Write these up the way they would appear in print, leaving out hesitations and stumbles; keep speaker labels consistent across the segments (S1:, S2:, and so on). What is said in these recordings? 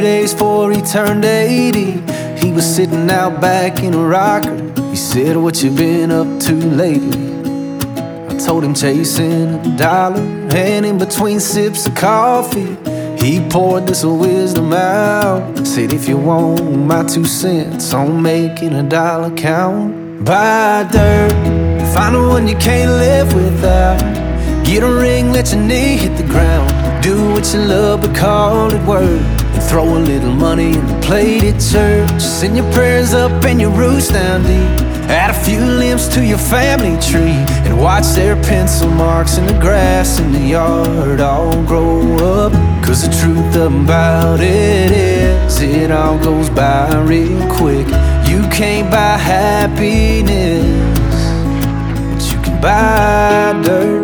S1: days before he turned 80. He was sitting out back in a rocker. He said, "What you been up to lately?" I told him chasing a dollar, and in between sips of coffee he poured this wisdom out. Said, "If you want my 2 cents on making a dollar count, buy dirt, find the one you can't live without. Get a ring, let your knee hit the ground. Do what you love but call it work. And throw a little money in the plate at church. Send your prayers up and your roots down deep. Add a few limbs to your family tree. And watch their pencil marks in the grass in the yard all grow up. 'Cause the truth about it is, it all goes by real quick. You can't buy happiness, but you can buy dirt."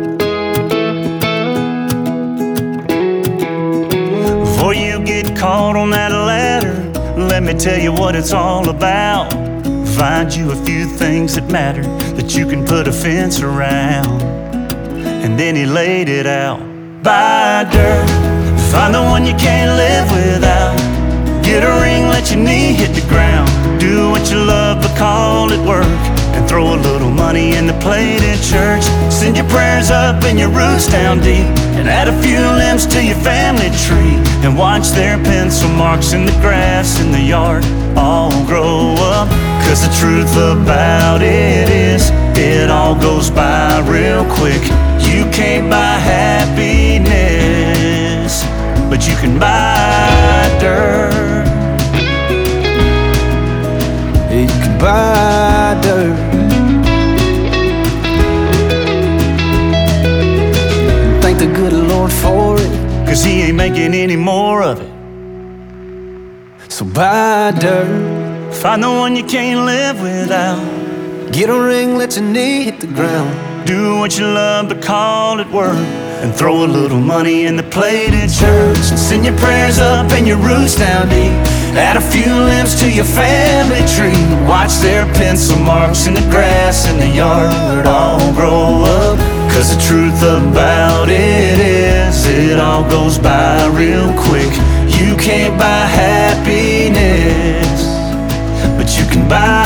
S2: Before you get caught on that ladder, let me tell you what it's all about. Find you a few things that matter that you can put a fence around. And then he laid it out. Buy dirt, find the one you can't live without. Get a ring, let your knee hit the ground. Do what you love but call it work. And throw a little money in the plate at church. Send your prayers up and your roots down deep. And add a few limbs to your family tree. And watch their pencil marks in the grass in the yard all grow up. 'Cause the truth about it is, it all goes by real quick. You can't buy happiness, but you can buy dirt.
S1: You can buy dirt. Thank the good Lord for it,
S2: 'Cause he ain't making any more of it.
S1: so buy dirt.
S2: Find the one you can't live without.
S1: Get a ring, let your knee hit the ground.
S2: Do what you love but call it work. And throw a little money in the plate at church. And send your prayers up and your roots down deep. Add a few limbs to your family tree. Watch their pencil marks in the grass in the yard all grow up. 'Cause the truth about it is, it all goes by real quick. You can't buy happiness, but you can buy